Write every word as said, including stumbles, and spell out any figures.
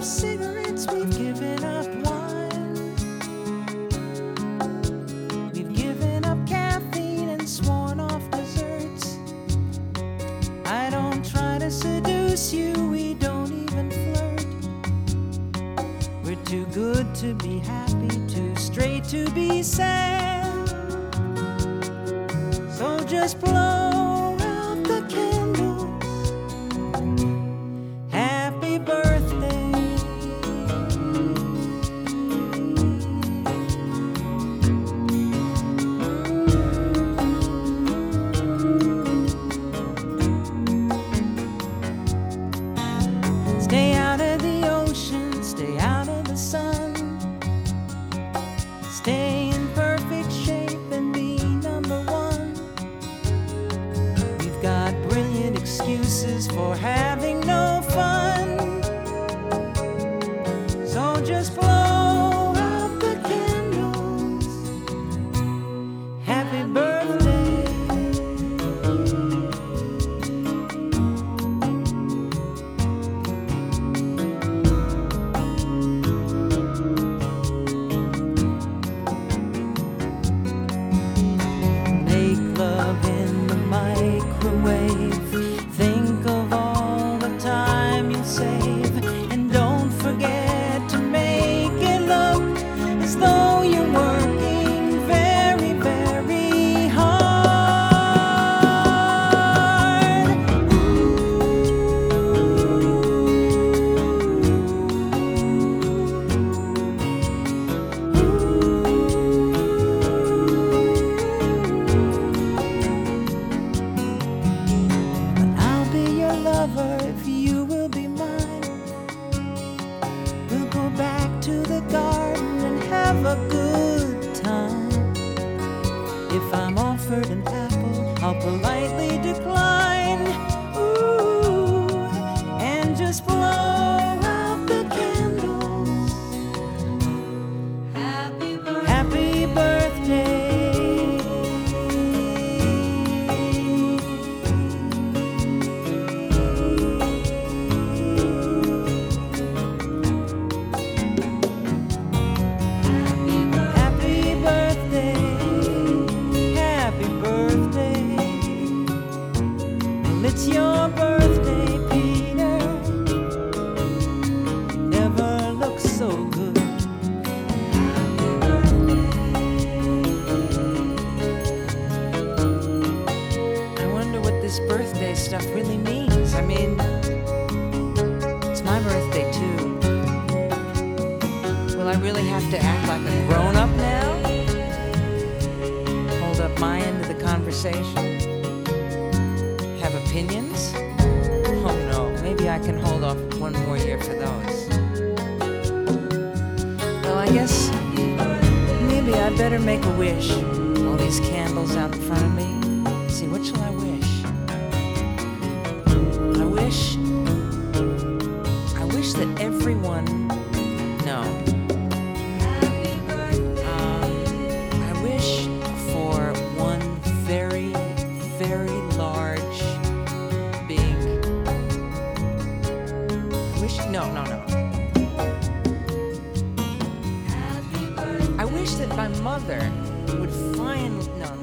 up cigarettes, we've given up wine. We've given up caffeine and sworn off desserts. I don't try to seduce you, we don't even flirt. We're too good to be happy, too straight to be sad. So just blow out the candles. Happy birthday. Stay out of the ocean, stay out of the sun. Stay in perfect shape and be number one. We've got brilliant excuses for having no fun. So just blow out the candles. Happy birthday. Make love in the microwave. Think of all the time you save. And don't forget to make it look as though you're working very, very hard. But I'll be your lover if you will be mine. We'll go back to the garden and have a good time. If I'm offered an apple, I'll politely decline. Ooh, and just blow out the candles. Happy birthday. Happy birthday. Happy birthday, happy birthday. Well, it's your birthday, Peter. Never looks so good. I wonder what this birthday stuff really means. I mean, it's my birthday too. Will I really have to act like a grown-up now? Hold up my end of the conversation? Have opinions? Oh no, maybe I can hold off one more year for those. Well, I guess maybe I better make a wish. All these candles out in front of me. See, what shall I wish? I wish... I wish that everyone... No. Um, I wish for one very, very large, big... I wish... No, no, no. I wish that my mother would find... No, no.